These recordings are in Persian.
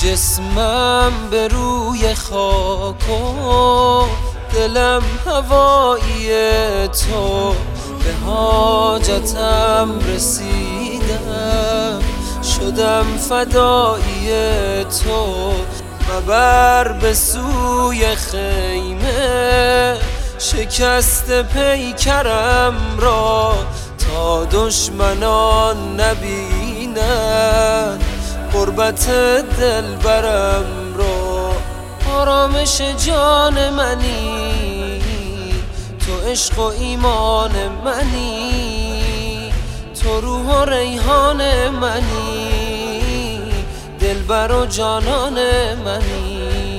جسمم به روی خاک و دلم هوایی تو، به حاجتم رسیدم شدم فدایی تو. مبر به سوی خیمه شکست پیکرم را، تا دشمنان نبینن غربت دلبرم را. آرامش جان منی تو، عشق و ایمان منی تو، روح و ریحان منی، دلبر و جانان منی.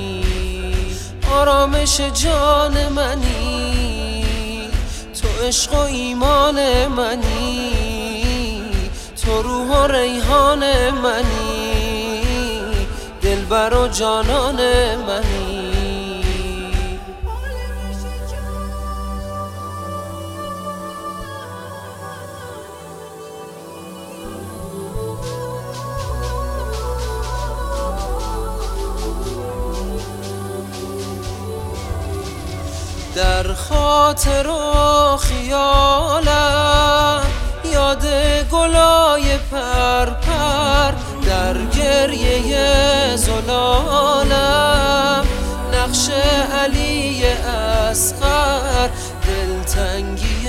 آرامش جان منی تو، عشق و ایمان منی تو، روح و ریحان منی، دلبر و جانان منی. در خاطر و خیالم یاد گلای پرپر، در گریه زلالم نقش علی اصغر، دلتنگی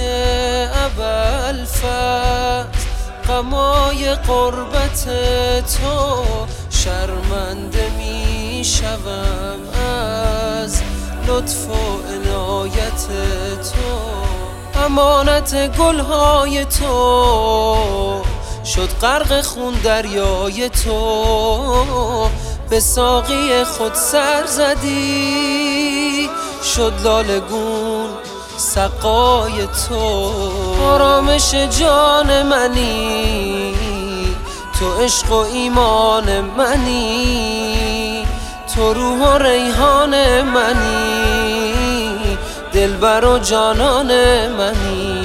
ابوالفضل غمای قربت تو. شرمنده می شوم از لطف و عنایت تو، امانت گلهای تو شد غرق خون دریای تو. به ساقی خود سر زدی شد لاله گون سقای تو. آرامش جان منی تو، عشق و ایمان منی تو، روح و ریحان منی، دلبر و جانان منی.